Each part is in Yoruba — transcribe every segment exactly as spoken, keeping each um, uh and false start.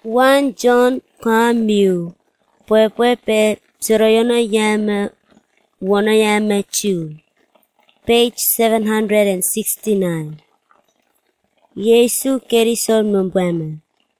First John Camus, Pepe Soroyono Yama, Wana Yama Chu, page seven hundred sixty-nine. Yesu Kerison Mbwema,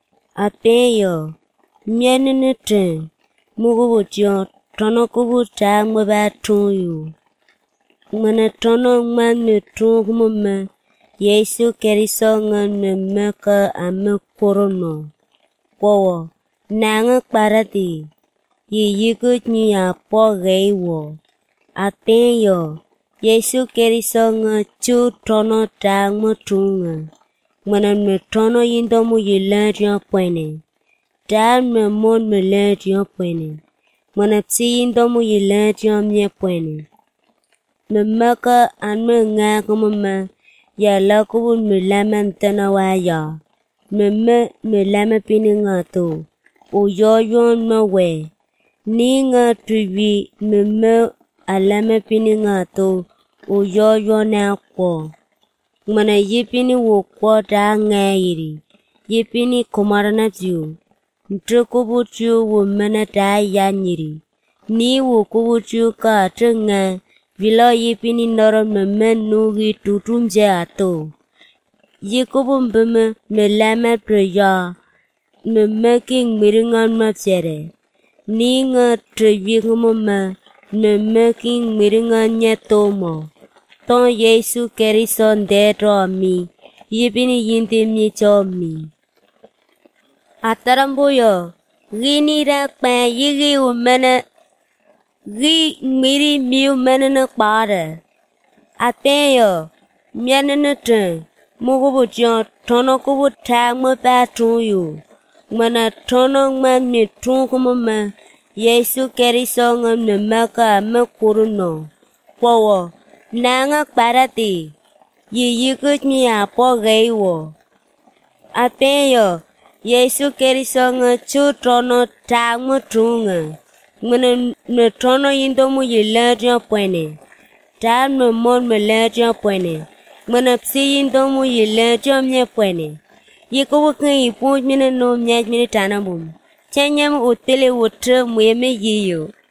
Apeyo, Mienene, Mugubujo, Tono Kubuta, Mwaba Tuyu. Mana tono manu tungmuma, Yesu Kerison Meka Ame Korono. Wo, Nanga Parati, Ye Yigut Nia Po Gaywo. Apeyo, Yesu Kerison Chu Tono Tang Mutunga. Mana me tono yindomu yilantia pwene. Dan me mon me lantia pwene. Mana psi yindomu yilantia mye pwene. Me maka an me nga kumama. Ya la kubun me lama mtana waya. Me me me lama pini nga to. O yo yon me we. Ni nga tuwi me me alama pini nga to. O yo yon na kwa. Mana yipini wo kwa da ngayiri. Yipini kumarana tiyo. Mtukubu tiyo wo mana da yanyiri. Ni wo kubu tiyo ka tenga. Vila yipini noro me nugi tutumje ato. Yikubu mbeme me lama preya. Me making miringan mapsere. Ni nga trevi kumama. Me making miringan nyatomo. Ton Yesu Kerison dedo mi, yipini yindi mi cho mi. Ataramboyo, gini ra pa yigi umene, gi miri mi umene na kpare. Ateyo, miane na ten, mugubu jon, tono kubu tag mo pa tunyu. Mana tono man mi tun kumama, Yesu Kerison ne maka me kuruno. Wawo. Nanga Parati, Ye Yigut Nia Po Gaywo. Apeyo, Yesu Kerison Chu Tono Tag Mutunga. When no tono yindomu yilantia pwene. Tag no mon me lantia pwene. When a psi yindomu yilantia mye pwene. Yikubukan yipunch mina no myaj mina tanabum. Chanyam utile wutre mweme yiyo.